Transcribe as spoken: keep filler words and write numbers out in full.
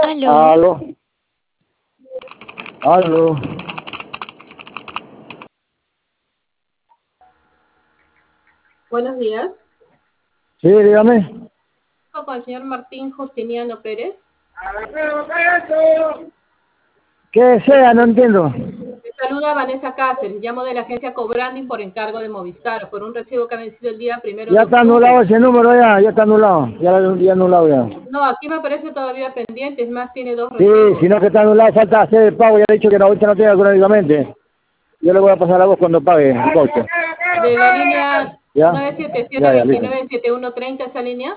Aló. Aló. Aló. Buenos días. Sí, dígame. Con el señor Martín Justiniano Pérez. ¿Qué sea? No entiendo. Le saluda Vanessa Cáceres. Llamo de la agencia Cobranding por encargo de Movistar, por un recibo que ha vencido el día primero Ya de está octubre. anulado ese número ya, ya está anulado. Ya lo ya anulado ya. No, aquí me aparece todavía pendiente, es más, tiene dos Sí, recibos. si no que está anulado, falta hacer el pago. Ya he dicho que la ahorita no tenga económicamente. Yo le voy a pasar a vos cuando pague el coche. De la línea ¿Ya? nueve siete siete, Ya, ya, listo. veintinueve, setenta y uno treinta, esa línea.